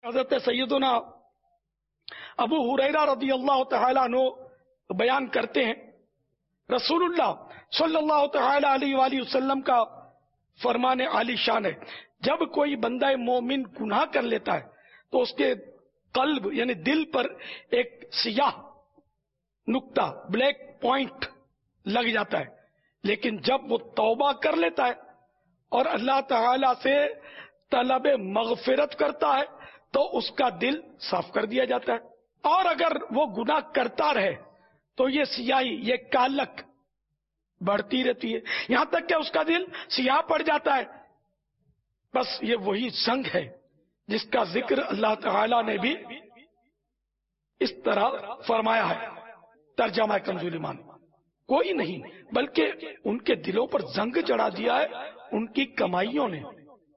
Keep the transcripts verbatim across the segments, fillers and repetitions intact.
حضرت سیدنا ابو ہریرہ رضی اللہ تعالیٰ عنہ بیان کرتے ہیں، رسول اللہ صلی اللہ تعالی علیہ وآلہ وسلم کا فرمان عالی شان ہے، جب کوئی بندہ مومن گناہ کر لیتا ہے تو اس کے قلب یعنی دل پر ایک سیاہ نقطہ بلیک پوائنٹ لگ جاتا ہے، لیکن جب وہ توبہ کر لیتا ہے اور اللہ تعالی سے طلب مغفرت کرتا ہے تو اس کا دل صاف کر دیا جاتا ہے، اور اگر وہ گناہ کرتا رہے تو یہ سیاہی، یہ کالک بڑھتی رہتی ہے یہاں تک کہ اس کا دل سیاہ پڑ جاتا ہے۔ بس یہ وہی زنگ ہے جس کا ذکر اللہ تعالی نے بھی اس طرح فرمایا ہے۔ ترجمہ کنز ایمان، کوئی نہیں بلکہ ان کے دلوں پر زنگ چڑھا دیا ہے ان کی کمائیوں نے۔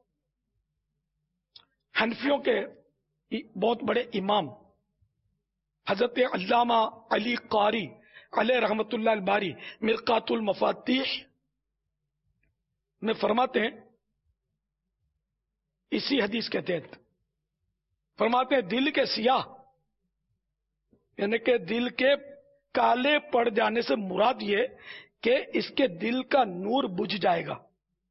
حنفیوں کے بہت بڑے امام حضرت علامہ علی قاری علیہ رحمت اللہ الباری مرقات المفاتیح میں فرماتے ہیں، اسی حدیث کے تحت فرماتے ہیں دل کے سیاہ یعنی کہ دل کے کالے پڑ جانے سے مراد یہ کہ اس کے دل کا نور بجھ جائے گا،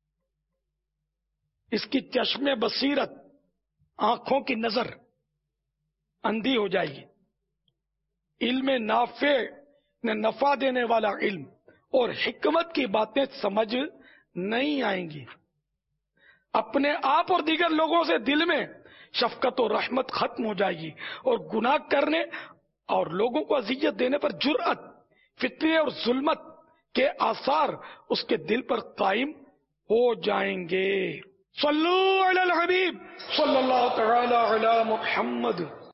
اس کی چشم بصیرت، آنکھوں کی نظر اندھی ہو جائے گی، علم نافع نے نفع دینے والا علم اور حکمت کی باتیں سمجھ نہیں آئیں گی، اپنے آپ اور دیگر لوگوں سے دل میں شفقت و رحمت ختم ہو جائے گی، اور گناہ کرنے اور لوگوں کو اذیت دینے پر جرأت، فتنے اور ظلمت کے آثار اس کے دل پر قائم ہو جائیں گے۔ صلو علی الحبیب صلی اللہ تعالی علی محمد۔